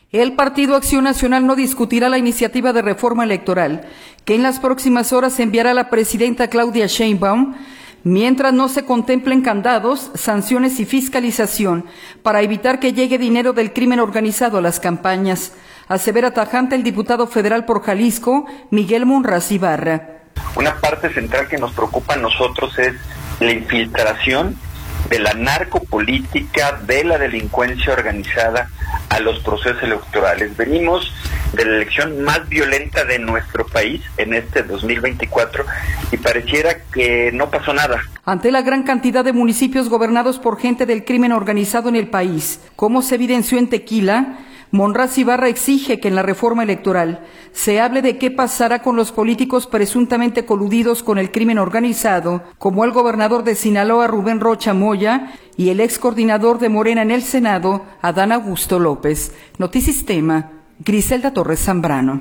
El Partido Acción Nacional no discutirá la iniciativa de reforma electoral que en las próximas horas enviará la presidenta Claudia Sheinbaum, mientras no se contemplen candados, sanciones y fiscalización para evitar que llegue dinero del crimen organizado a las campañas, asevera tajante el diputado federal por Jalisco, Miguel Monraz Ibarra. Una parte central que nos preocupa a nosotros es la infiltración de la narcopolítica, de la delincuencia organizada a los procesos electorales. Venimos de la elección más violenta de nuestro país en este 2024 y pareciera que no pasó nada. Ante la gran cantidad de municipios gobernados por gente del crimen organizado en el país, como se evidenció en Tequila, Monraz Ibarra exige que en la reforma electoral se hable de qué pasará con los políticos presuntamente coludidos con el crimen organizado, como el gobernador de Sinaloa, Rubén Rocha Moya, y el ex coordinador de Morena en el Senado, Adán Augusto López. Notisistema, Griselda Torres Zambrano.